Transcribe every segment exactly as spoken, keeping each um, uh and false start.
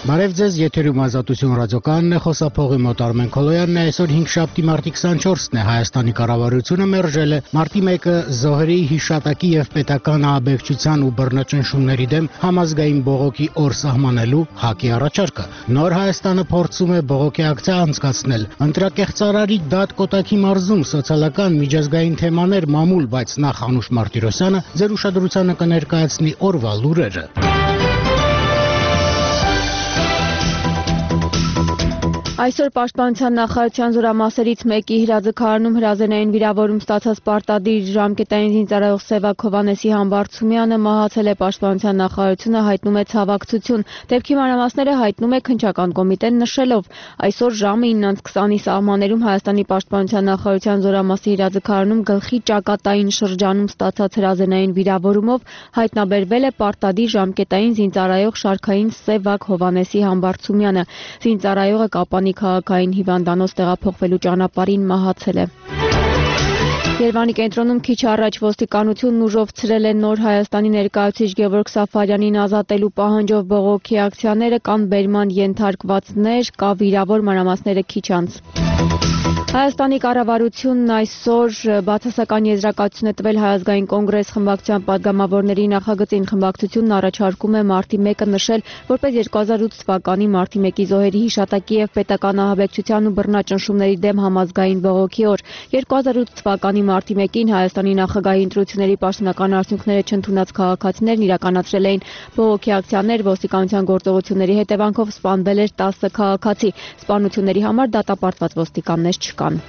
Բարև ձեզ, եթերում Ազատություն ռադիոկայանն է, խոսափողի մոտ Արմեն Քոլոյանն է, այսօր հինգշաբթի մարտի քսանչորսն է, Հայաստանի կառավարությունը մերժել է մարտի մեկը զոհերի հիշատակի եւ պետական ահաբեկչության ու բռնաճնշումների դեմ համազգային բողոքի օր սահմանելու ՀԱԿ-ի առաջարկը։ Նոր Հայաստանը փորձում է բողոքի ակցիա անցկացնել։ Ընտրակեղծարարի դատ Կոտայքի մարզում սոցիալական միջազգային թեմաներ մամուլ, բայց նախ Անուշ Մարտիրոսյանը ձեր ուշադրությանը կներկայացնի օրվա լուրերը։ Այսօր Պաշտպանության նախարարության զորամասերից մեկի հրաձգարանում հրազենային վիրավորում ստացած պարտադիր ժամկետային զինծառայող Սևակ Հովհաննեսի Համբարձումյանը մահացել է։ Պաշտպանության նախարարությունը հայտնում է ցավակցություն։ Դեպքի մանրամասները հայտնում է քննչական կոմիտեն նշելով, այսօր ժամը ինը քսանի սահմաններում Հայաստանի Պաշտպանության նախարարության զորամասի հրաձգարանում գլխի ճակատային շրջանում ստացած հրազենային վիրավորումով հայտնաբերվել է պարտադիր ժամկետային զինծառայող շարքային Սևակ Հովհաննեսի Համբարձումյանը։ Զինծառայողը Կապանի քաղաքային հիվանդանոց տեղափոխվելու ճանապարհին մահացել է։ Երևանի կենտրոնում քիչ առաջ ոստիկանությունն ուժով ցրել է Նոր Հայաստանի ներկայացուցիչ Գևորգ Սաֆարյանին ազատելու պահանջով բողոքի ակցիաները, կան բերման ենթարկվածներ, կա վիրավոր, մանրամասները քիչ անց։ Հայաստանի կառավարությունն այսօր բացասական եզրակացություն է տվել Հայ ազգային կոնգրես խմբակցության падգամավորների նախագծին։ Խմբակցությունն առաջարկում է մարտի մեկը նշել որպես երկու հազար ութ թվականի մարտի մեկի զոհերի հիշատակի եւ պետական ահաբեկչության ու բռնաճնշումների դեմ համազգային բողոքի օր։ երկու հազար ութ թվականի մարտի մեկին Հայաստանի նախագահի ընտրությունների պաշտոնական արդյունքները չընդունած քաղաքացիներն իրականացրել էին բողոքի ակցիաներ, ոստիկանության գործողությունների հետևանքով սպանվել էր տասը քաղաքացի։ Սպանությունների համար դատապարտված ոստիկաններ չկան։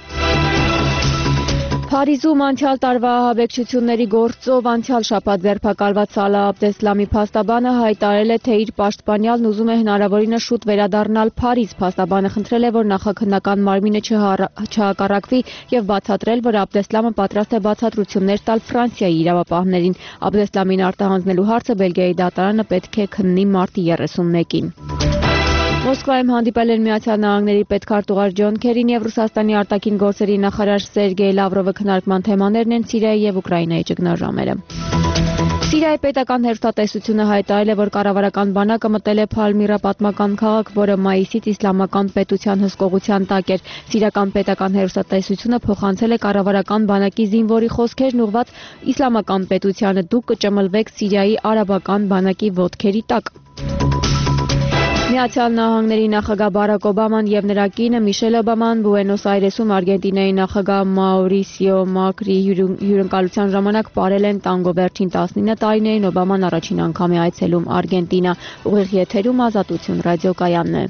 Փարիզում անցյալ տարվա ահաբեկչությունների գործով անցյալ շաբաթ ձերբակալված Սալահ Աբդեսլամի փաստաբանը հայտարարել է, թե իր պաշտպանյալն ուզում է հնարավորինս շուտ վերադառնալ Փարիզ։ Փաստաբանը խնդրել է, որ նախաքննական մարմինը չհակառակվի եւ բացատրել, որ Աբդեսլամը պատրաստ է բացատրություններ տալ Ֆրանսիայի իրավապահներին։ Աբդեսլամին արտահանձնելու հարցը Բելգիայի դատարանը պետք է քննի մարտի երեսունմեկին։ Մոսկվայում հանդիպել են Միացյալ Նահանգների պետքարտուղար Ջոն Քերին եւ Ռուսաստանի արտաքին գործերի նախարար Սերգեյ Լավրովը քննարկման թեմաներն են Սիրիայի եւ Ուկրաինայի ճգնաժամերը։ Սիրիայի պետական հեռուստատեսությունը հայտարարել է, որ կառավարական բանակը մտել է Փալմիրա պատմական քաղաք, որը մայիսից իսլամական պետության հսկողության տակ էր։ Սիրիական պետական հեռուստատեսությունը փոխանցել է կառավարական բանակի զինվորի խոսքերն ուղված իսլամական պետությանը՝ դուք կճմլվեք Սիրիայի արաբական բանակի ոտքերի տակ։ Միացյալ Նահանգների նախագահ Բարակ Օբաման եւ նրա կինը Միշել Օբաման Բուենոս Այրեսում Արգենտինայի նախագահ Մաուրիսիո Մակրի հյուրընկալության ժամանակ ապրել են տանգո վերջին տասնինը տարիներին։ Օբաման առաջին անգամ է այցելում Արգենտինա։ Ուղիղ եթերում Ազատություն ռադիոկայանն է։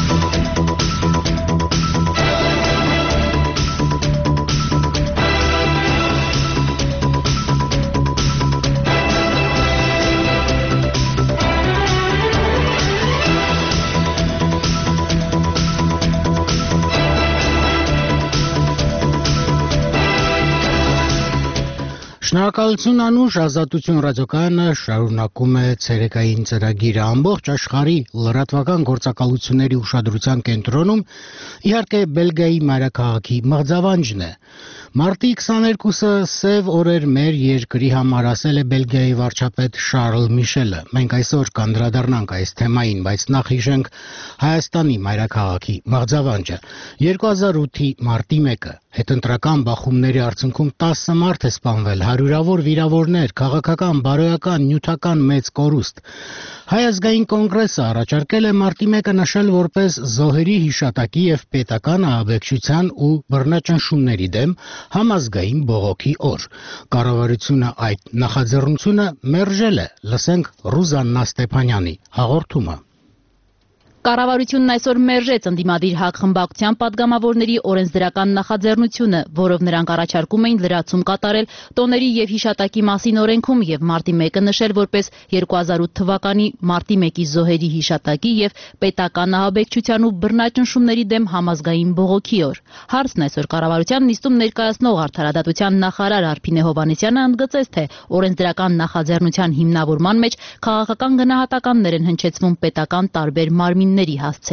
Շնորհակալություն Անուշ, Ազատություն ռադիոկայանը շարունակում է ցերեկային ծրագիրը։ Ամբողջ աշխարհի լրատվական գործակալությունների ուշադրության կենտրոնում իհարկե Բելգիայի մայրաքաղաքի մղձավանջն է։ Մարտի քսաներկուսը սև օրեր մեր երկրի համար, ասել է Բելգիայի վարչապետ Շարլ Միշելը։ Մենք այսօր կանդրադառնանք այս թեմային, բայց նախ հիշենք Հայաստանի մայրաքաղաքի մղձավանջը։ երկու հազար ութի մարտի մեկը հետընտրական բախումների արդյունքում տասը մարդ է սպանվել, հարյուրավոր վիրավորներ, քաղաքական, բարոյական, նյութական մեծ կորուստ։ Հայ ազգային կոնգրեսը առաջարկել է մարտի մեկը նշել որպես զոհերի հիշատակի եւ պետական ահաբեկչության ու բռնաճնշումների դեմ համազգային բողոքի օր։ Կառավարությունը այդ նախաձեռնությունը մերժել է։ Լսենք Ռուզաննա Ստեփանյանի հաղորդումը։ Կառավարությունն այսօր մերժեց ընդդիմադիր ՀԱԿ խմբակցության падգամավորների օրենսդրական նախաձեռնությունը, որով նրանք առաջարկում էին լրացում կատարել տոների եւ հիշատակի մասին օրենքում եւ մարտի մեկը նշել որպես երկու հազար ութ թվականի մարտի մեկի զոհերի հիշատակի եւ պետական ահաբեկչության ու բռնաճնշումների դեմ համազգային բողոքի օր։ Հարցն այսօր կառավարության նիստում ներկայացնող արդարադատության նախարար Արփինե Հովհաննիսյանը ընդգծեց, թե օրենսդրական նախաձեռնության հիմնավորման մեջ քաղաքական գնահատականներ են հնչեցվում պետական տարբեր մարմինների հասցեին։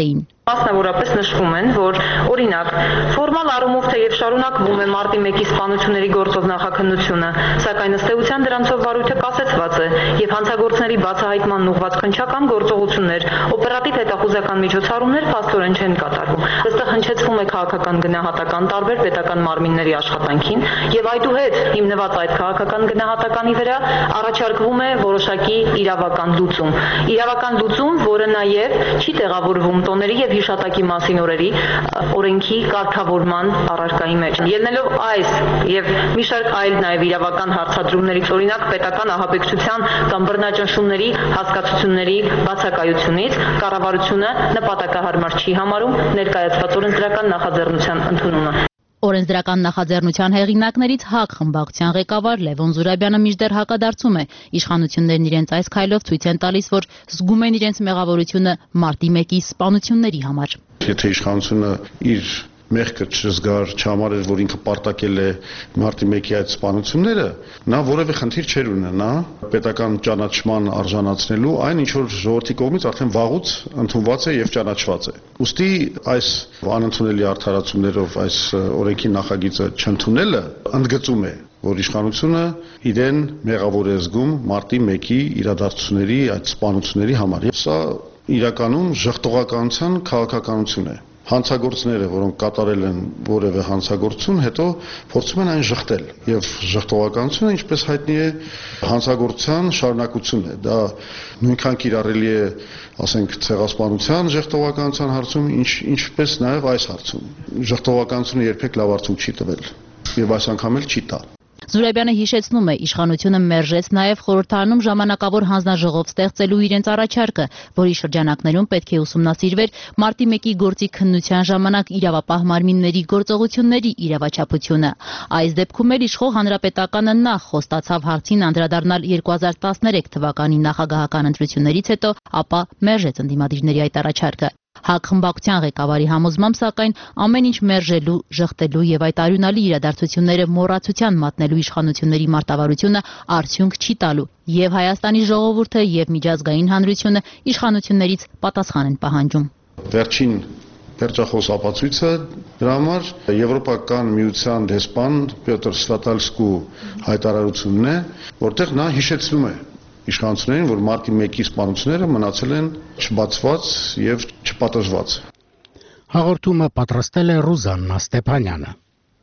Մասնավորապես նշվում են, որ օրինակ ֆորմալ առումով թեև շարունակվում է մարտի մեկի սպանությունների գործով նախաքննությունը, սակայն ըստ էության դրանցով վարույթը կասեցված է եւ հանցագործների բացահայտման ուղղված քննչական գործողություններ, օպերատիվ հետախուզական միջոցառումներ փաստորեն չեն կատարվում։ Ըստեղ հնչեցվում է քաղաքական գնահատական տարբեր պետական մարմինների աշխատանքին եւ այդուհետ հիմնված այդ քաղաքական գնահատականի վրա առաջարկվում է որոշակի իրավական լուծում։ Իրավական լուծում, որը նաեւ չի տեղավորվում տոների եւ հիշատակի մասին օրերի օրենքի կարգավորման առարկայի մեջ։ Ելնելով այս եւ մի շարք այլ նաեւ իրավական հարցադրումներից, օրինակ պետական ահաբեկչության կամ բռնաճնշումների հասկացությունների բացակայությունից, կառավարությունը նպատակահարմար չի համարում ներկայացված օրենսդրական նախաձեռնության ընդունումը։ Օրենսդրական նախաձեռնության հեղինակներից ՀԱԿ խմբակցության ղեկավար Լևոն Զուրաբյանը մինչդեռ հակադարձում է։ Իշխանություններն իրենց այս քայլով ցույց են տալիս, որ զգում են իրենց մեղավորությունը մարտի մեկի սպանությունների համար։ Եթե իշխանությունը իր մեղքը չզգար, չհամարեր, որ ինքը պարտակել է մարտի մեկի այդ սպանությունները, նա որևէ խնդիր չէր ունենա պետական ճանաչման արժանացնելու այն, ինչ որ ժողովրդի կողմից արդեն վաղուց ընդունված է եւ ճանաչված է։ Ուստի այս անընդունելի արդարացումներով այս օրենքի նախագիծը չընդունելը ընդգծում է, որ իշխանությունը իրեն մեղավոր է զգում մարտի մեկի իրադարձությունների այդ սպանությունների համար։ Սա իրականում ժխտողականության քաղաքականություն է։ Հանցագործները, որոնք կատարել են որևէ հանցագործություն, հետո փորձում են այն ժխտել եւ ժխտողականությունը, ինչպես հայտնի է, հանցագործության շարունակություն է։ Դա նույնքան կիրառելի է, ասենք, ցեղասպանության ժխտողականության հարցում, ինչ ինչպես նաեւ այս հարցում։ Ժխտողականությունը երբեք լավ արդյունք չի տվել եւ այս անգամ էլ չի տա։ Զուրաբյանը հիշեցնում է, իշխանությունը մերժեց նաև խորհրդարանում ժամանակավոր հանձնաժողով ստեղծելու իրենց առաջարկը, որի շրջանակներում պետք է ուսումնասիրվեր մարտի մեկի գործի քննության ժամանակ իրավապահ մարմինների գործողությունների իրավաչափությունը։ Այս դեպքում էլ իշխող հանրապետականը նախ խոստացավ հարցին անդրադառնալ երկու հազար տասներեք թվականի նախագահական ընտրություններից հետո, ապա մերժեց ընդդիմադիրների այդ առաջարկը։ ՀԱԿ խմբակցության ղեկավարի համոզմամբ, սակայն ամեն ինչ մերժելու, ժխտելու եւ այդ արյունալի իրադարձությունները մոռացության մատնելու իշխանությունների մարտավարությունը արդյունք չի տալու, եւ Հայաստանի ժողովուրդը եւ միջազգային հանրությունը իշխանություններից պատասխան են պահանջում։ Վերջին վերջախոս ապացույցը դրա համար Եվրոպական միության դեսպան Պյոտր Սվատալսկու հայտարարությունն է, որտեղ նա հիշեցնում է իշխանություններին, որ մարտի մեկի սպանությունները մնացել են չբացված եւ չպատժված։ Հաղորդումը պատրաստել է Ռուզաննա Ստեփանյանը։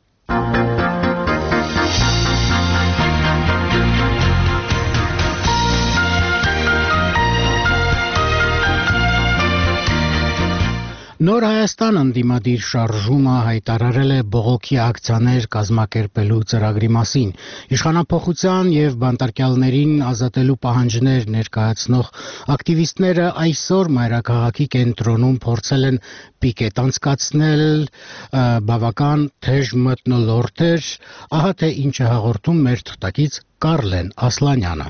Նոր Հայաստան ընդդիմադիր շարժումը հայտարարել է բողոքի ակցիաներ կազմակերպելու ծրագրի մասին։ Իշխանափոխության եւ բանտարկյալներին ազատելու պահանջներ ներկայացնող ակտիվիստները այսօր մայրաքաղաքի կենտրոնում փորձել են պիկետ անցկացնել, բավական թեժ մթնոլորտ էր, ահա թե ինչ է հաղորդում մեր թղթակից Կարլեն Ասլանյանը։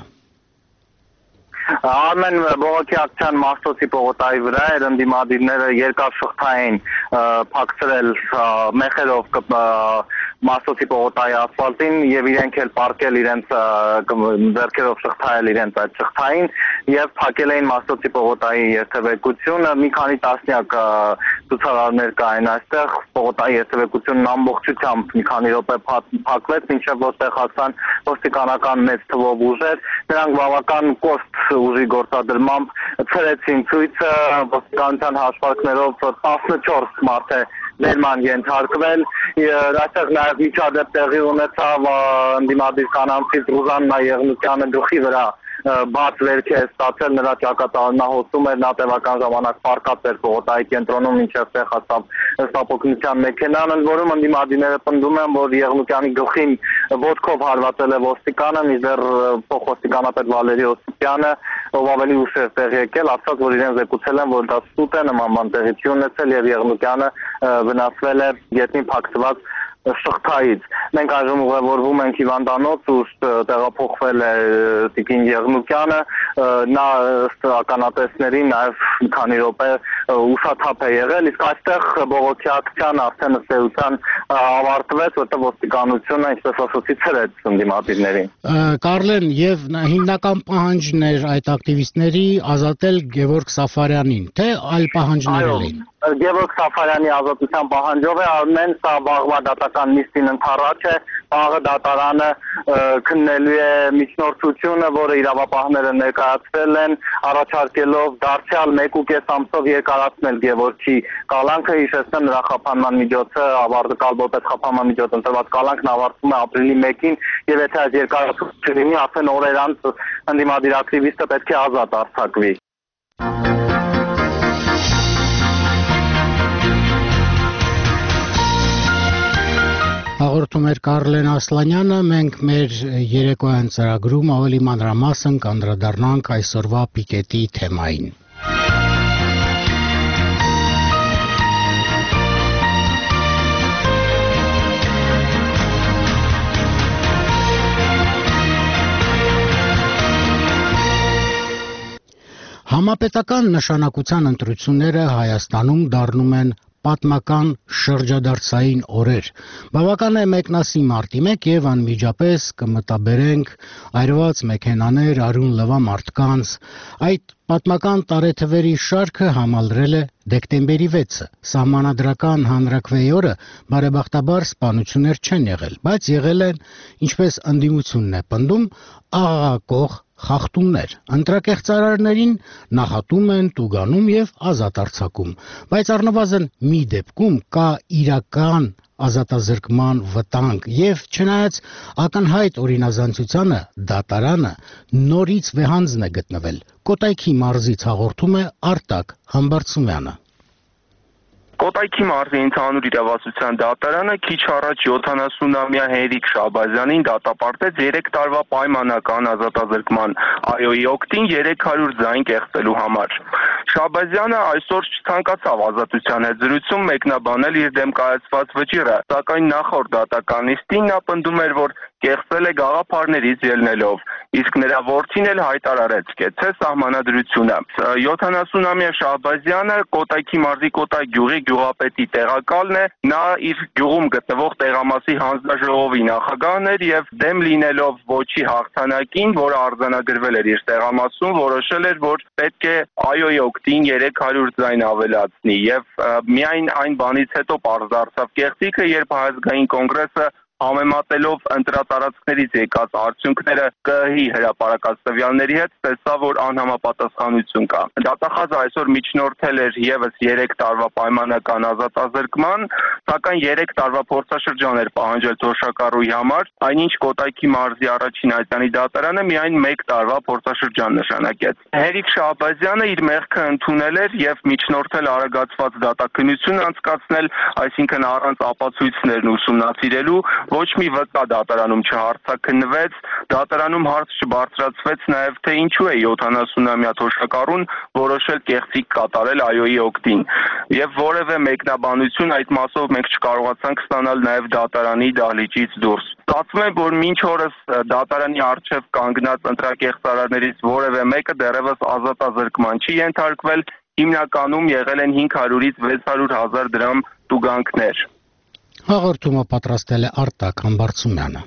Արմեն բողոքի ակցիան Մաշտոցի պողոտայի վրա էր, ընդդիմադիրները երկար շղթային փակցրել մեխերով Մաշտոցի պողոտայի ասֆալտին եւ իրենք էլ պարկել իրենց ձեռքերով շղթայել իրենց այդ շղթային եւ փակել էին Մաշտոցի պողոտայի երթևեկությունը։ Մի քանի տասնյակ ցուցարարներ կային այստեղ, պողոտայի երթևեկությունն ամբողջությամբ մի քանի րոպե փակվեց, մինչեւ որտեղ հասան ոստիկանական մեծ թվով ուժեր, նրանք բավական կոշտ ուժի գործադրմամբ ցրեցին ցույցը, ոստիկանության հաշվարկներով տասնչորս մարդ է ներման ենթարկվել, այստեղ նաև միջադեպ տեղի ունեցավ ընդդիմադիր կանանցից Ռուզաննա Եղնիկյանը գլխի վրա բաց վերք է ստացել, նրա ճակատանահոսում էր, նա տևական ժամանակ պարկած էր պողոտայի կենտրոնում, մինչև տեղ հասավ ստապօգնության մեքենան, ընդ որում ընդդիմադիրները պնդում են, որ Եղնիկյանի գլխին ոտքով հարվածել է ոստիկանը, մինչդեռ փոխոստիկանապետ Վալերի Օսիպյանը, ով ավելի ուշ էր տեղ եկել, ասաց, որ իրեն զեկուցել են, որ դա սուտ է, նման բան տեղի չի ունեցել եւ Եղնիկյանը վնասվել է գետնին փակցված շղթայից։ Մենք այժմ ուղևորվում ենք հիվանդանոց, ուր տեղափոխվել է Տիկին Եղնիկյանը, նա ըստ ականատեսների նաև մի քանի րոպե ուշաթափ է եղել, իսկ այստեղ բողոքի ակցիան արդեն ըստ էության ավարտվեց, որտեղ ոստիկանությունը, ինչպես ասացի, ցրեց ընդդիմադիրներին։ Կարլեն, եւ հիմնական պահանջն էր այդ ակտիվիստների ազատել Գևորգ Սաֆարյանին, թե այլ պահանջներ էին։ Գևորգ Սաֆարյանի ազատության պահանջով է արմեն, սա վաղվա դատական նիստին ընթառաջ է, վաղը դատարանը քննելու է միջնորդությունը, որը իրավապահները ներկայացրել են, առաջարկելով դարձյալ մեկ ու կես ամսով երկարացնել Գևորգի կալանքը, հիշեցնեմ նրա խափանման միջոցը, կալբոպետ խափանման միջոց ընտրված կալանքն ավարտվում է ապրիլի մեկին, եւ եթե այս երկարացումը չլինի, արդեն օրեր անց ընդդիմադիր ակտիվիստը պետք է ազատ արձակվի։ Հաղորդում էր Կարլեն Ասլանյանը, մենք մեր երեկոյան ծրագրում ավելի մանրամասն կանդրադառնանք այսօրվա պիկետի թեմային։ Համապետական նշանակության ընտրությունները Հայաստանում դառնում են պատմական շրջադարձային օրեր։ Բավական է մեկնասի մարտի մեկ եւ անմիջապես կմտաբերենք այրված մեքենաներ, արյուն լվա մարդկանց։ Այդ պատմական տարեթվերի շարքը համալրել է դեկտեմբերի վեցը։ Սահմանադրական հանրաքվեի օրը բարեբախտաբար սպանություններ չեն եղել, բայց եղել են, ինչպես ընդդիմությունն է պնդում, աղաղակող խախտումներ։ Ընտրակեղծարարներին նախատում են, տուգանում եւ ազատ արձակում, բայց առնվազն մի դեպքում կա իրական ազատազրկման վտանգ եւ չնայած ակնհայտ օրինազանցությանը դատարանը նորից վեհանձն է գտնվել։ Կոտայքի մարզից հաղորդում է Արտակ Համբարձումյանը։ Կոտայքի մարզի ընդհանուր իրավասության դատարանը քիչ առաջ յոթանասունամյա Հենրիկ Շահբազյանին դատապարտեց երեք տարվա պայմանական ազատազրկման այօ-ի օգտին երեք հարյուր ձայն կեղծելու համար։ Շահբազյանը այսօր չցանկացավ ազատության հետ զրույցում մեկնաբանել իր դեմ կայացված վճիռը, սակայն նախորդ դատական նիստին նա պնդում էր, որ կեղծել է գաղափարներից ելնելով, իսկ նրա որդին էլ հայտարարեց կեցե սահմանադրությունը։ յոթանասունամյա Շահբազյանը Կոտայքի մարզի Կոտայ գյուղի գյուղապետի տեղակալն է, նա իր գյուղում գտնվող տեղամասի հանձնաժողովի նախագահն էր եւ դեմ լինելով ոչի հաղթանակին, որը արձանագրվել էր իր տեղամասում, որոշել էր, որ պետք է այօ-ի օգտին երեք հարյուր ձայն ավելացնի եւ միայն այն բանից հետո պարզ դարձավ կեղծիքը, երբ Հայազգային կոնգրեսը համեմատելով ընտրատարածքներից եկած արդյունքները ԿԸՀ-ի հրապարակած տվյալների հետ տեսա, որ անհամապատասխանություն կա։ Դատախազը այսօր միջնորդել էր եւս երեք տարվա պայմանական ազատազրկման, սակայն երեք տարվա փորձաշրջան էր պահանջել թոշակառուի համար, այնինչ Կոտայքի մարզի առաջին այցանի դատարանը միայն մեկ տարվա փորձաշրջան նշանակեց։ Հենրիկ Շահբազյանը իր մեղքը ընդունել էր եւ միջնորդել արագացված դատաքննություն անցկացնել, այսինքն առանց ապացույցներն ուսումնասիրելու, ոչ մի վկա դատարանում չհարցաքննվեց, դատարանում հարց չբարձրացվեց նաև թե ինչու է յոթանասունամյա թոշակառուն որոշել կեղծիք կատարել այօ-ի օգտին։ Եվ որևէ մեկնաբանություն այդ մասով մենք չկարողացանք ստանալ նաև դատարանի դահլիճից դուրս։ Ստացվում է, որ մինչ օրս դատարանի առջև կանգնած ընտրակեղծարարներից որևէ մեկը դեռևս ազատազրկման չի ենթարկվել, հիմնականում եղել են հինգ հարյուրից վեց հարյուր հազար դրամ տուգանքներ։ Հաղորդումը պատրաստել է Արտակ Համբարձումյանը։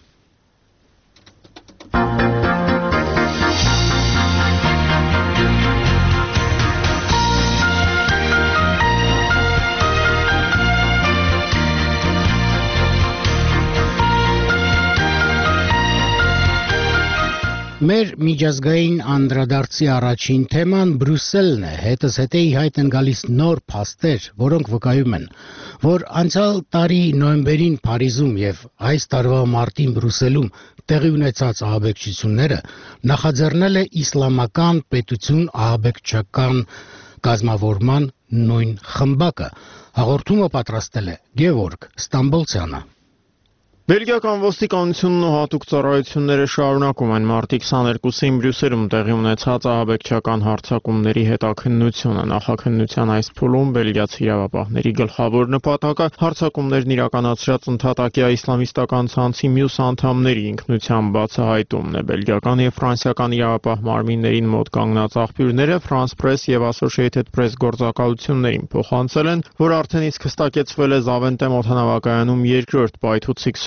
Մեր միջազգային անդրադարձի առաջին թեման Բրյուսելն է, հետս հետե ի հայտ են գալիս նոր փաստեր, որոնք վկայում են, որ անցյալ տարի նոյեմբերին Փարիզում եւ այս տարվա մարտին Բրյուսելում տեղի ունեցած ահաբեկչությունները նախաձեռնել է իսլամական պետություն ահաբեկչական կազմավորման նույն խմբակը։ Հաղորդումը պատրաստել է Գևորգ Ստամբոլցյանը։ Բելգիական ոստիկանությունն ու հատուկ ծառայությունները շարունակում են մարտի քսաներկուսին Բրյուսելում տեղի ունեցած ահաբեկչական հարձակումների հետաքննությունը։ Նախաքննության այս փուլում բելգիացի իրավապահների գլխավոր նպատակը հարձակումներն իրականացրած ընդհատակյա իսլամիստական ցանցի մյուս անդամների ինքնության բացահայտումն է։ Բելգիական եւ ֆրանսիական իրավապահ մարմիններին մոտ կանգնած աղբյուրները France Press եւ Associated Press գործակալություններին փոխանցել են, որ արդեն իսկ հստակեցվել է Զավենտեմ օդանավակայանում երկրորդ պայթուցիկ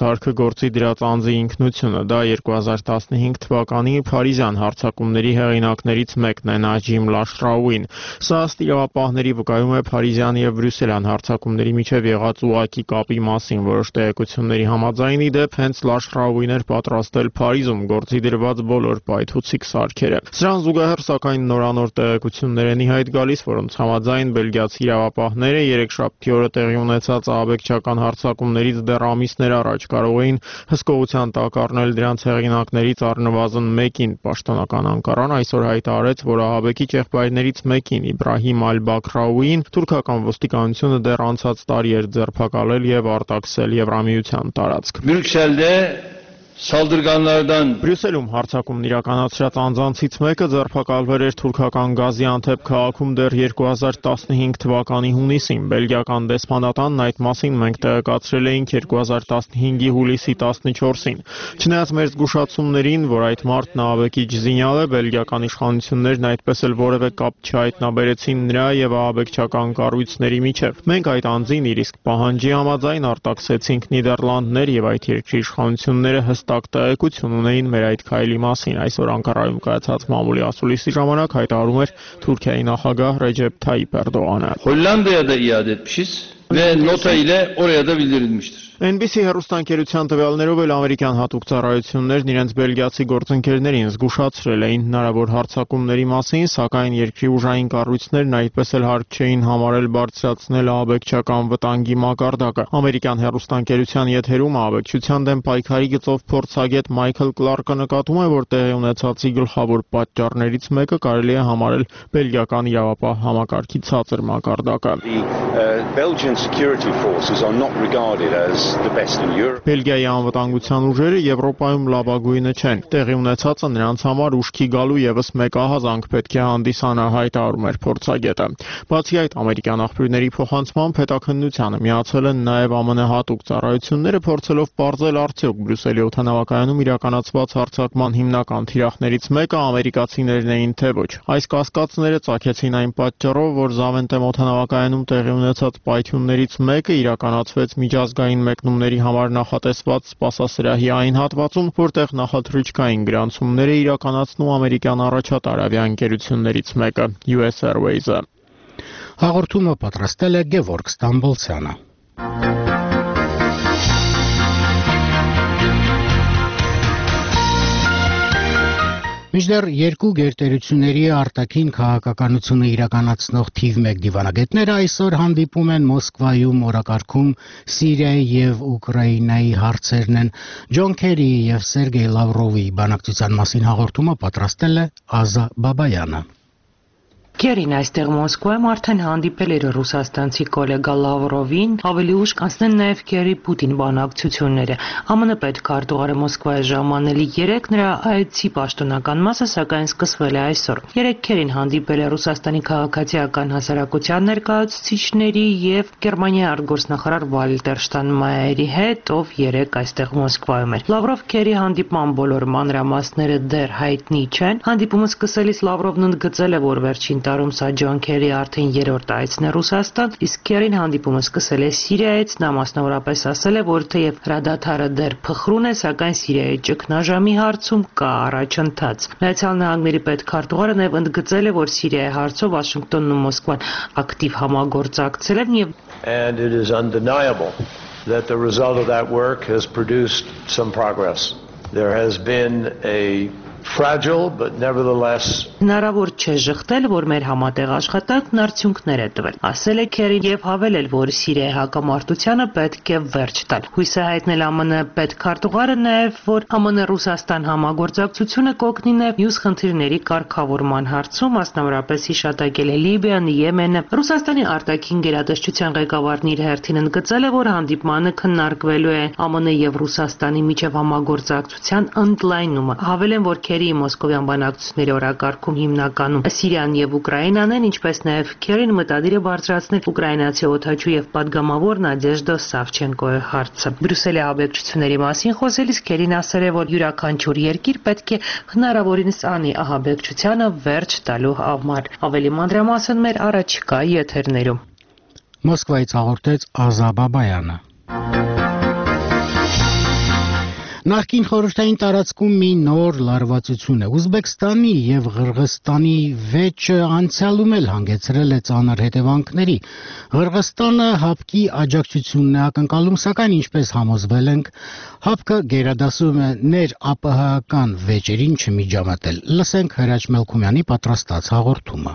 հարքը գործի դրած անձի ինքնությունը։ Դա երկու հազար տասնհինգ թվականի Փարիզյան հարձակումների հեղինակներից մեկն է Նաջիմ Լաշրաուին։ Սա ըստ իրավապահների վկայում է Փարիզյան եւ Բրյուսելյան հարձակումների միջև եղած ուղղակի կապի մասին։ Որոշ տեղեկությունների համաձայն ի դեպ հենց Լաշրաուին էր պատրաստել Փարիզում գործի դրված բոլոր պայթուցիկ սարքերը։ Սրան զուգահեռ սակայն նորանոր տեղեկություններ են ի հայտ գալիս, որոնց համաձայն բելգիացի իրավապահները երեքշաբթի օրը տեղի ունեցած ահաբեկչական հարձակումներից դեռ ամիսներ առաջ կարող էին հսկողության տակ առնել դրանց հեղինակներից առնվազն մեկին։ Պաշտոնական Անկարան այսօր հայտարարեց, որ ահաբեկիչ եղբայրներից մեկին Իբրահիմ Ալ-Բաքրաուին թուրքական ոստիկանությունը դեռ անցած տարի էր ձերբակալել եւ արտաքսել Եվրամիության տարածք։ Բրյուսելdə Saldırganlardan Բրյուսելում հարձակումն իրականացրած անձանցից մեկը ձերբակալվել էր թուրքական Գազիանթեփ քաղաքում դեռ երկու հազար տասնհինգ թվականի հունիսին։ Բելգիական դեսպանատանն այդ մասին մենք տեղեկացրել էինք երկու հազար տասնհինգի հուլիսի տասնչորսին։ Չնայած մեր զգուշացումներին, որ այդ մարդն ահաբեկիչ զինյալ է, բելգիական իշխանություններն այդպես էլ որևէ կապ չհայտնաբերեցին նրա եւ ահաբեկչական կառույցների միջև։ Մենք այդ անձին իր իսկ պահանջի համաձայն արտաքսեցինք Նիդերլանդներ եւ այդ երկրի իշխանությունները հստակ տեղեկություն ունեին մեր այդ քայլի մասին։ Այսօր Անկարայում կայացած մամուլի ասուլիսի ժամանակ հայտարարում էր Թուրքիայի նախագահ Ռեջեփ Թայիփ Էրդողանը։ Hollanda'ya da iade etmişiz ve nota ile oraya da bildirilmiştir. N B C հեռուստաընկերության տվյալներով էլ ամերիկյան հատուկ ծառայություններն իրենց բելգիացի գործընկերներին զգուշացրել էին հնարավոր հարձակումների մասին, սակայն երկրի ուժային կառույցներն այդպես էլ հարկ չէին համարել բարձրացնել ահաբեկչական վտանգի մակարդակը։ Ամերիկյան հեռուստաընկերության եթերում ահաբեկչության դեմ պայքարի գծով փորձագետ Մայքլ Կլարկը նկատում է, որ տեղի ունեցածի գլխավոր պատճառներից մեկը կարելի է համարել բելգիական իրավապահ համակարգի ցածր մակարդակը։ Բելգիայի անվտանգության ուժերը Եվրոպայում լավագույնը չեն։ Տեղի ունեցածը նրանց համար ուշքի գալու եւս մեկ ահազանգ պետք է հանդիսանա, հայտարարում էր փորձագետը։ Բացի այդ, ամերիկյան աղբյուրների փոխանցմամբ հետաքննությանը միացել են նաեւ ԱՄՆ հատուկ ծառայությունները, փորձելով պարզել արդյոք Բրյուսելի օդանավակայանում իրականացված հարձակման հիմնական թիրախներից մեկը ամերիկացիներն էին թե ոչ։ Այս կասկածները ծագեցին այն պատճառով, որ Զավենտեմ օդանավակայանում տեղի ունեցած պայթյուններից մեկը իրականացվեց միջազգային մեկնումների համար նախատեսված սպասասրահի այն հատվածում, որտեղ նախաթռիչքային գրանցումներ է իրականացնում ամերիկյան առաջատար ավիաընկերություններից մեկը՝ U S Airways-ը։ Հաղորդումը պատրաստել է Գևորգ Ստամբոլցյանը։ Մինչդեռ երկու գերտերությունների արտաքին քաղաքականությունը իրականացնող թիվ մեկ դիվանագետները այսօր հանդիպում են Մոսկվայում օրակարգում Սիրիայի եւ Ուկրաինայի հարցերն են։ Ջոն Քերիի եւ Սերգեյ Լավրովի բանակցության մասին հաղորդումը պատրաստել է Ազա Բաբայանը։ Քերին այստեղ Մոսկվայում արդեն հանդիպել էր ռուսաստանցի գոլեգա Լավրովին, ավելի ուշ կանցնեն նաև Քերի-Պուտին բանակցությունները։ ԱՄՆ պետքարտուղարը Մոսկվայի ժամանել երեկ, նրա այցի պաշտոնական մասը սակայն սկսվել է այսօր։ Երեկ Քերին հանդիպել է Ռուսաստանի քաղաքացիական հասարակության ներկայացուցիչների եւ Գերմանիայի արտգործնախարար Վալտեր Շտայնմայերի հետ, ով երեկ այստեղ Մոսկվայում էր։ Լավրով Քերի հանդիպման բոլոր մանրամասները դեռ հայտնի չեն։ Հանդիպումը սկսելիս Լավրովն ընդգծել է, որ վերջին տարում սա Ջոն Քերի արդեն երրորդ այցն է Ռուսաստան, իսկ Քերին հանդիպումը սկսել է Սիրիայից, նա մասնավորապես ասել է, որ թեև հրադադարը դեռ փխրուն է, սակայն Սիրիայի ճգնաժամի հարցում կա առաջընթաց։ Միացյալ Նահանգների պետքարտուղարը նաև ընդգծել է, որ Սիրիայի հարցով Վաշինգտոնն ու Մոսկվան ակտիվ համագործակցել են եւ And it is undeniable that the result of that work has produced some progress. There has been a fragile but nevertheless Հնարավոր չէ ժխտել, որ մեր համատեղ աշխատանքն արդյունքներ է տվել։ Ասել է Քերին եւ հավելել, որ Սիրիայի հակամարտությանը պետք է վերջ տալ։ Հույս է հայտնել ԱՄՆ պետքարտուղարը նաեւ, որ ԱՄՆ-Ռուսաստան համագործակցությունը կօգնի նաեւ մյուս խնդիրների կարգավորման հարցում, մասնավորապես հիշատակել է Լիբիան, Եմենը։ Ռուսաստանի արտաքին գերատեսչության ղեկավարն իր հերթին ընդգծել է, որ հանդիպմանը քննարկվելու է ԱՄՆ եւ Ռուսաստանի միջև համագործակցության ընդլայնումը։ Հավելեն, որ Քերիի մոսկովյան բանակցությունների օրակարգում հիմնականում Սիրիան եւ Ուկրաինան են, ինչպես նաեւ Քերին մտադիր է բարձրացնել ուկրաինացի օդաչու եւ պատգամավոր Նադեժդա Սավչենկոյի հարցը։ Բրյուսելի ահաբեկչությունների մասին խոսելիս Քերին ասել է, որ յուրաքանչյուր երկիր պետք է հնարավորինս անի ահաբեկչությանը վերջ տալու համար։ Ավելի մանրամասն մեր առաջիկա եթերներում։ Մոսկվայից հաղորդեց Ազա Բաբայանը։ Նախկին խորհրդային տարածքում մի նոր լարվածություն է։ Ուզբեկստանի եւ Ղրղստանի վեճը անցյալում էլ հանգեցրել է ծանր հետևանքների։ Ղրղստանը ՀԱՊԿ-ի աջակցությունն է ակնկալում, սակայն ինչպես համոզվել ենք, ՀԱՊԿ-ը գերադասում է ներ-ԱՊՀ-ական վեճերին չմիջամտել։ Լսենք Հրաչ Մելքումյանի պատրաստած հաղորդումը։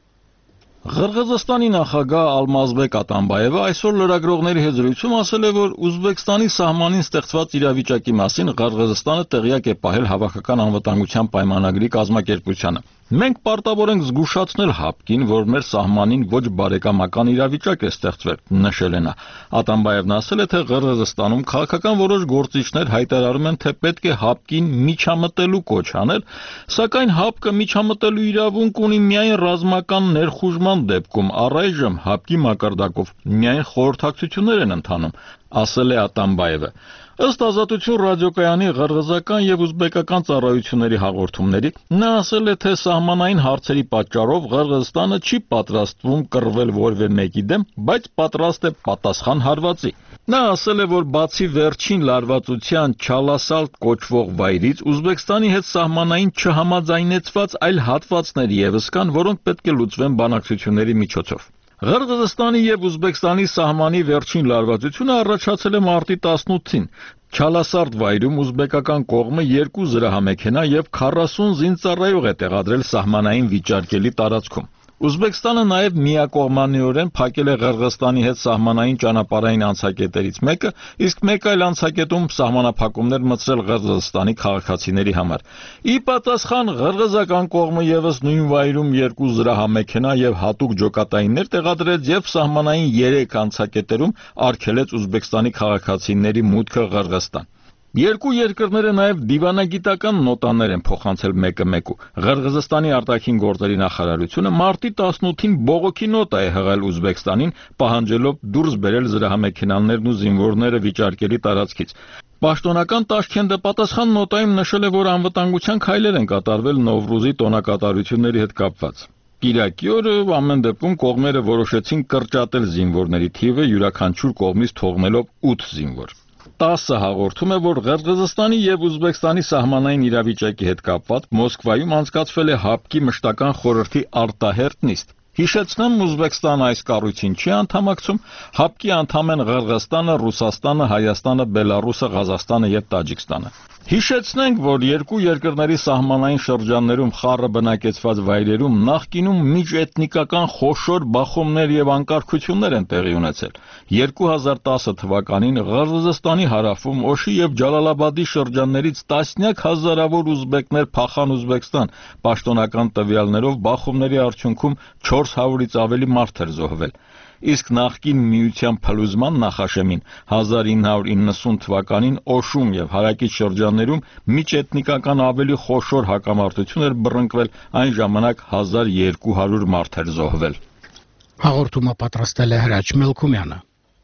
Ղրղզստանի նախագահ Ալմազբեկ Ատամբաևը այսօր լրագրողների հետ զրույցում ասել է, որ Ուզբեկստանի սահմանին ստեղծված իրավիճակի մասին Ղրղզստանը տեղյակ է պահել Հավաքական անվտանգության պայմանագրի կազմակերպությանը։ Մենք պարտավոր ենք զգուշացնել ՀԱՊԿ-ին, որ մեր սահմանին ոչ բարեկամական իրավիճակ է ստեղծվել, նշել է նա։ Ատամբաևն ասել է, թե Ղրղզստանում քաղաքական որոշ գործիչներ հայտարարում են, թե պետք է ՀԱՊԿ-ին միջամտելու կոչ անել, սակայն ՀԱՊԿ-ը միջամտելու իրավունք ունի միայն ռազմական ներխուժման դեպքում, առայժմ ՀԱՊԿ-ի մակարդակով միայն խորհրդակցություններ են ընթանում, ասել է Ատամբաևը։ Ըստ Ազատություն ռադիոկայանի ղրղզական եւ ուզբեկական ծառայությունների հաղորդումների, նա ասել է, թե սահմանային հարցերի պատճառով Ղրղզստանը չի պատրաստվում կռվել որևէ մեկի դեմ, բայց պատրաստ է պատասխան հարվածի։ Նա ասել է, որ բացի վերջին լարվածության Չալասալտ կոչվող վայրից Ուզբեկստանի հետ սահմանային չհամաձայնեցված այլ հատվածներ եւս կան, որոնք պետք է լուծվեն բանակցությունների միջոցով։ Ղրղզստանի եւ Ուզբեկստանի սահմանի վերջին լարվածությունը առաջացել է մարտի տասնութին։ Չալասարդ վայրում ուզբեկական կողմը երկու զրահամեքենա եւ քառասուն զինծառայող է տեղադրել սահմանային վիճարկելի տարածքում։ Ուզբեկստանը նաև միակողմանիորեն փակել է Ղրղզստանի հետ սահմանային ճանապարհային անցակետերից մեկը, իսկ մեկ այլ անցակետում սահմանափակումներ մտցրել Ղրղզստանի քաղաքացիների համար։ Ի պատասխան ղրղզական կողմը եւս նույն վայրում երկու զրահամեքենա եւ հատուկ ջոկատայիններ տեղադրեց եւ սահմանային երեք անցակետերում արգելեց Ուզբեկստանի քաղաքացիների մուտքը Ղրղզստան։ Երկու երկրները նաև դիվանագիտական նոտաներ են փոխանցել մեկը մեկու։ Ղրղզստանի արտաքին գործերի նախարարությունը մարտի տասնութին բողոքի նոտա է հղել Ուզբեկստանին, պահանջելով դուրս բերել զրահամեքենաներն ու զինվորները վիճարկելի տարածքից։ Պաշտոնական Տաշքենտը պատասխան նոտայում նշել է, որ անվտանգության քայլեր են կատարվել Նովրուզի տոնակատարությունների հետ կապված։ Կիրակի օրը ամեն դեպքում կողմերը որոշեցին կրճատել զինվորների թիվը, յուրաքանչյուր կողմից թողնելով ութ զինվոր։ տասը հաղորդում է, որ Ղրղզստանի եւ Ուզբեկստանի սահմանային իրավիճակի հետ կապված Մոսկվայում անցկացվել է ՀԱՊԿ-ի մշտական խորհրդի արտահերթ նիստ։ Հիշեցնեմ, Ուզբեկստանը այս կառույցին չի անդամակցում, ՀԱՊԿ-ի անդամ են Ղրղզստանը, Ռուսաստանը, Հայաստանը, Բելարուսը, Ղազախստանը եւ Տաջիկստանը։ Հիշեցնենք, որ երկու երկրների սահմանային շրջաններում խառը բնակեցված վայրերում նախկինում միջէթնիկական խոշոր բախումներ եւ անկարգություններ են տեղի ունեցել։ երկու հազար տասը թվականին Ղրղզստանի հարավում Օշի եւ Ջալալաբադի շրջաններից տասնյակ հազարավոր ուզբեկներ փախան Ուզբեկստան, պաշտոնական տվյալներով բախումների արդյունքում չորս հարյուրից ավելի մարդ էր զոհվել։ Իսկ նախկին միության փլուզման նախաշեմին հազար ինը հարյուր իննսուն թվականին Օշում եւ հարակից շրջաններում միջէթնիկական ավելի խոշոր հակամարտություն էր բռնկվել, այն ժամանակ հազար երկու հարյուր մարդ էր զոհվել։ Հաղորդումը պատրաստել է Հրաչ Մելքումյանը։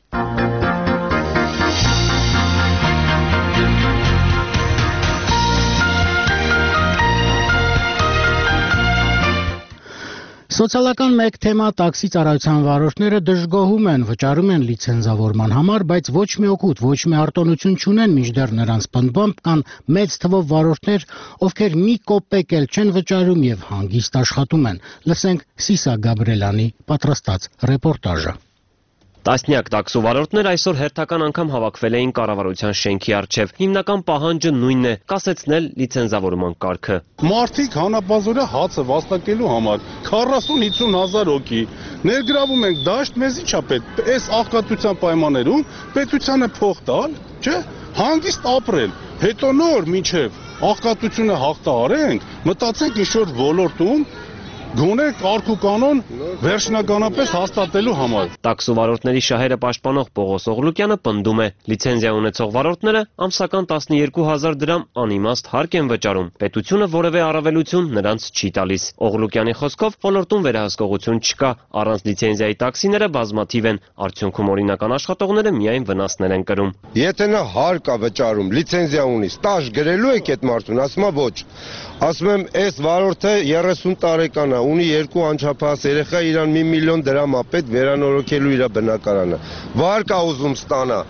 Սոցիալական մեկ թեմա տաքսի ծառայության վարորդները դժգոհում են, վճարում են լիցենզավորման համար, բայց ոչ մի օգուտ, ոչ մի արտոնություն չունեն, մինչդեռ նրանց պնդմամբ կան մեծ թվով վարորդներ, ովքեր մի կոպեկ էլ չեն վճարում եւ հանգիստ աշխատում են։ Լսենք Սիսա Գաբրելյանի պատրաստած ռեպորտաժը։ Տասնյակ տաքսովարորդներ այսօր հերթական անգամ հավաքվել էին կառավարության շենքի առջև։ Հիմնական պահանջը նույնն է՝ կասեցնել լիցենզավորման կարգը։ Մարդիկ հանապազորյա հացը վաստակելու համար քառասուն հիսուն հազար հոգի ներգրավում ենք դաշտ, մեզ ի՞նչ է պետք։ Այս աղքատության պայմաններում պետությանը փող տալ, չէ՞, հանգիստ ապրել։ Հետո նոր մինչև աղքատությունը հաղթահարենք, մտածենք ինչ-որ ոլորտում գոնե կարգ ու կանոն վերջնականապես հաստատելու համար։ Տաքսովարորդների շահերը պաշտպանող Պողոս Օղլուկյանը պնդում է, լիցենզիա ունեցող վարորդները ամսական տասնյոթ հազար դրամ անիմաստ հարկ են վճարում, պետությունը որևէ առավելություն նրանց չի տալիս։ Օղլուկյանի խոսքով ոլորտում վերահսկողություն չկա, առանց լիցենզիայի տաքսիները բազմաթիվ են, արդյունքում օրինական աշխատողները միայն վնասներ են կրում։ Եթե նա հարկ է վճարում, լիցենզիա ունի, ստաժ գրելու եք այդ մարդուն, ասում է ոչ։ Ասում եմ, այս վարորդը երեսուն տարեկան է, ունի երկու անչափահաս երեխա, իրան մի միլիոն դրամ է պետք վերանորոգելու իր բնակարանը։ Վարկ է ուզում ստանա,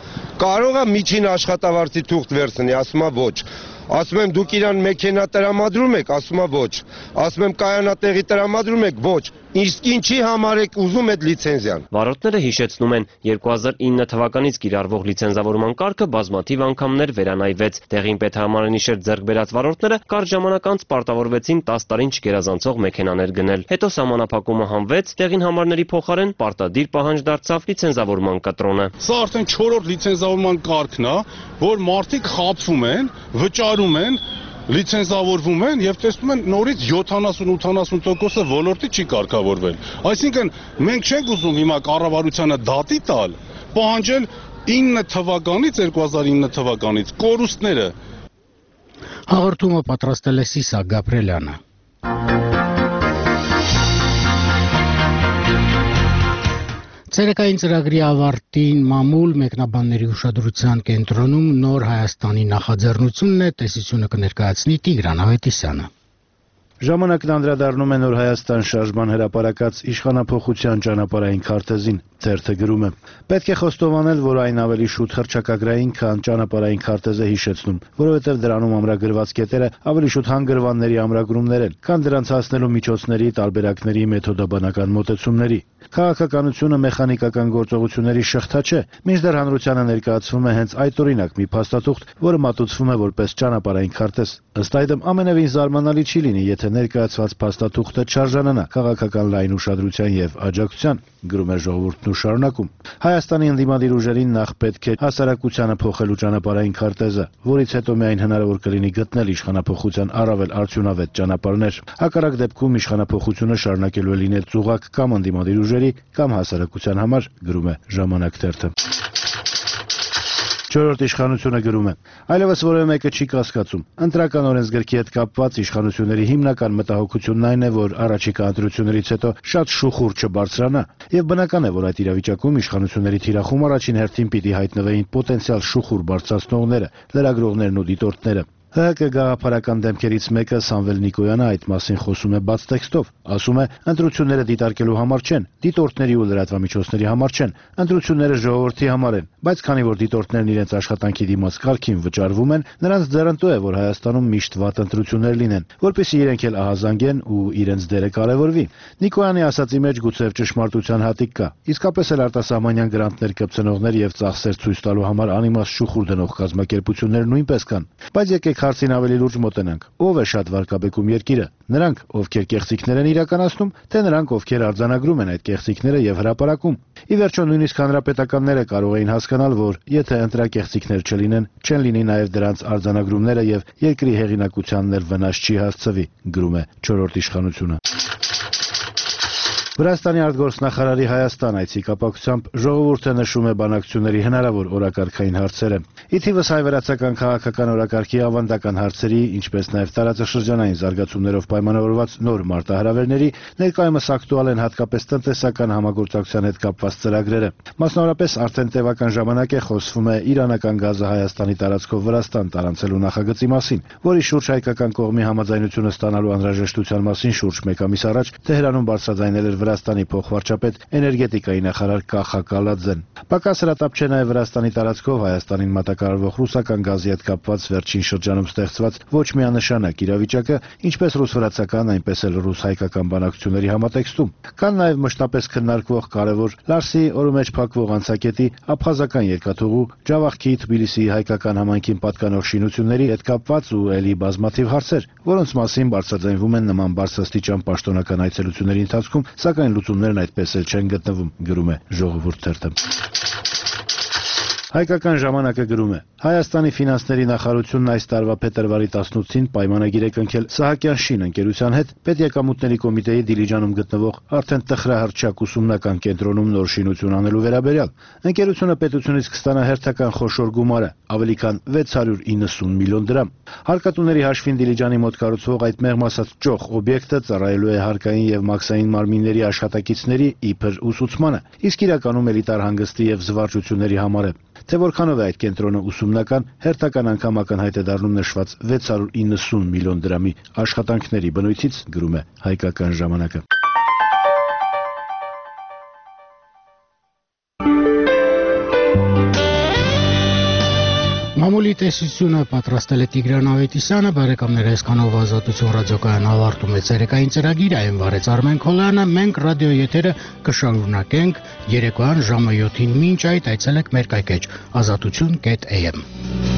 Կարող է միջին աշխատավարձի թուղթ վերցնի, ասում է ոչ։ Ասում եմ դուք իրան մեքենա տրամադրում եք, ասում է ոչ։ Ասում եմ կայանատեղի տրամադրում եք, ոչ։ Իսկ ինչի համար եք ուզում այդ լիցենզիան։ Վարորդները հիշեցնում են երկու հազար ինը թվականից կիրառվող լիցենզավորման կարգը բազմաթիվ անգամներ վերանայվեց։ Տեղին պետհամարանիշեր ձեռք բերած վարորդները կարճ ժամանակ անց պարտավորվեցին տասը տարին չգերազանցող մեքենաներ գնել։ Հետո սահմանափակումը հանվեց, տեղին համարների փոխարեն պարտադիր պահանջ դարձավ լիցենզավորման կտրոնը։ Սա արդեն չորրորդ լիցենզավորման կարգն է, որ մարդիկ խաբվում են, վճարում են, լիցենզավորվում են եւ տեսնում են նորից յոթանասուն-ութանասուն տոկոսը ոլորտի չի կարգավորվել։ Այսինքն մենք չենք ուզում հիմա կառավարությանը դատի տալ, պահանջել ինը թվականից երկու հազար ինը թվականից կորուստները։ Հաղորդումը պատրաստել է Սիսակ Գաբրելյանը։ Ցերեկային ծրագրի ավարտին մամուլ մեկնաբանների ուշադրության կենտրոնում նոր Հայաստանի նախաձեռնությունն է, տեսությունը կներկայացնի Տիգրան Ավետիսյանը։ Ժամանակն անդրադառնում է նոր Հայաստան շարժման հրապարակած իշխանափոխության ճանապարհային քարտեզին, թերթը գրում է. Պետք է խոստովանել, որ այն ավելի շուտ հռչակագրային, քան ճանապարհային քարտեզը հիշեցնում, որովհետև դրանում ամրագրված կետերը ավելի շուտ հանգրվանների ամրագրումներ են, քան դրանց հասնելու միջոցների, տարբերակների, մեթոդաբանական մոտեցումների։ Քաղաքականությունը մեխանիկական գործողությունների շղթա չէ, մինչդեռ հանրությանը ներկայացվում է հենց այդ օրինակ մի փաստաթուղթ, որը մատուցվում է որպես ճանապարհային քարտեզ։ Ըստ այդմ ամենևին զարմանալի չի լինի, եթե ներկայացված փաստաթուղթը չարժանանա քաղաքական լայն ուշադրության եւ աջակցության, գրում է ժողովուրդն ու շարունակում։ Հայաստանի ընդդիմադիր ուժերին նախ պետք է հասարակությանը փոխելու ճանապարհային քարտեզը, որից հետո միայն հնարավոր կլինի գտնել իշխանափոխության առավել արդյունավետ ճանապարհներ։ Հակառակ դեպքում իշխանափոխությունը շարունակելու է լինել ծուղակ կամ ընդդիմադիր ուժերի կամ հասարակության համար, գրում է Ժամանակ թերթը։ Չորրորդ իշխանությունը գրում է. այլևս որևէ մեկը չի կասկածում։ Ընտրական օրենսգրքի հետ կապված իշխանությունների հիմնական մտահոգությունն այն է, որ առաջիկա ընտրություններից հետո շատ շուխուր չբարձրանա, եւ բնական է, որ այդ իրավիճակում իշխանությունների թիրախում առաջին հերթին պիտի հայտնվեին պոտենցիալ շուխուր բարձրացնողները, լրագրողներն ու դիտորդները։ ՀՀԿ գաղափարական դեմքերից մեկը Սամվել Նիկոյանը այդ մասին խոսում է բաց տեքստով, ասում է. ընտրությունները դիտարկելու համար չեն, դիտորդների ու լրատվամիջոցների համար չեն, ընտրությունները ժողովրդի համար են, բայց քանի որ դիտորդներն իրենց աշխատանքի դիմաց կարգին վճարվում են, նրանց ձեռնտու է, որ Հայաստանում միշտ վատ ընտրություններ լինեն, որպեսզի իրենք էլ ահազանգեն ու իրենց դերը կարևորվի։ Նիկոյանի ասածի մեջ գուցե ճշմարտության հատիկ կա, իսկապես էլ արտասահմանյան գրանտներ կպցնողներ եւ ծախսեր ցույց տալու համար անիմաստ շուխուր դնող կազմակերպություններ նույնպես կան, բայց եկեք հարցին ավելի լուրջ մոտենանք։ Ո՞վ է շատ վարկաբեկում երկիրը։ Նրանք, ովքեր կեղծիքներ են իրականացնում, թե նրանք, ովքեր արձանագրում են այդ կեղծիքները եւ հրապարակում։ Ի վերջո նույնիսկ հանրապետականները կարող էին հասկանալ, որ եթե ընտրակեղծիքներ չլինեն, չեն լինի նաեւ դրանց արձանագրումները եւ երկրի հեղինակությանն էլ վնաս չի հասցվի, գրում է չորրորդ իշխանությունը։ Վրաստանի արտգործնախարարի Հայաստան այցի կապակցությամբ ժողովուրդը նշում է բանակցությունների հնարավոր օրակարգային հարցերը։ Ի թիվս հայ-վրացական քաղաքական օրակարգի ավանդական հարցերի, ինչպես նաև տարածաշրջանային զարգացումներով պայմանավորված նոր մարտահրավերների, ներկայումս ակտուալ են հատկապես տնտեսական համագործակցության հետ կապված ծրագրերը։ Մասնավորապես արդեն տևական ժամանակ է խոսվում է իրանական գազը Հայաստանի տարածքով Վրաստան տարանցելու նախագծի մասին, որի շուրջ հայկական կողմի համաձայնությունը ստանալու անհրաժեշտության մասին շուրջ մեկ ամիս առաջ Թեհրանում բարձրաձայնել էր Վրաստանի փոխվարչապետ էներգետիկայի նախարար Կախա Կալաձեն։ Պակաս հրատապ չէ նաև Վրաստանի տարածքով Հայաստանին մատակարարվող ռուսական գազի հետ կապված վերջին շրջանում ստեղծված ոչ միանշանակ իրավիճակը, ինչպես ռուս-վրացական, այնպես էլ ռուս-հայկական բանակցությունների համատեքստում։ Կան նաև մշտապես քննարկվող կարևոր Լարսի օրումեջ փակվող անցակետի, աբխազական երկաթուղու, Ջավախքի, Թբիլիսիի հայկական համայնքին պատկանող շինությունների հետ կապված ու ելի բազմաթիվ հարցեր, որոնց մասին բարձրաձայնվում են նման բարձրաստիճան պաշտոնական այցելությունների ընթացքում, սակայն լուծումներն այդպես էլ չեն գտնվում, գրում է Ժողովուրդ թերթը։ Հայկական ժամանակը գրում է. Հայաստանի ֆինանսների նախարարությունն այս տարվա փետրվարի տասնութին պայմանագիր է կնքել Սահակյան շին ընկերության հետ պետեկամուտների կոմիտեի Դիլիջանում գտնվող արդեն տխրահռչակ ուսումնական կենտրոնում նոր շինություն անելու վերաբերյալ։ Ընկերությունը պետությունից կստանա հերթական խոշոր գումարը, ավելի քան վեց հարյուր իննսուն միլիոն դրամ։ Հարկատուների հաշվին Դիլիջանի մոտ կառուցվող այդ մեղմ ասած ճոխ օբյեկտը ծառայելու է հարկային եւ մաքսային մարմինների աշխատակիցների իբր ուսուցմանը, իսկ իրականում էլիտար հանգստի եւ զվարճությունների համար է։ Թե որքանով է այդ կենտրոնը ուսումնական, հերթական անգամ ակնհայտ է դառնում նշված վեց հարյուր իննսուն միլիոն դրամի աշխատանքների բնույթից, գրում է Հայկական ժամանակը։ Մամուլի տեսությունը պատրաստել է Տիգրան Ավետիսյանը, բարեկամներ, այսքանով Ազատություն ռադիոկայան ավարտում է ցերեկային ծրագիրը, այն վարեց Արմեն Քոլյանը, մենք ռադիո եթերը կշարունակենք երեկոյան ժամը յոթին, մինչ այդ այցելեք մեր կայքեջ ազատություն կետ am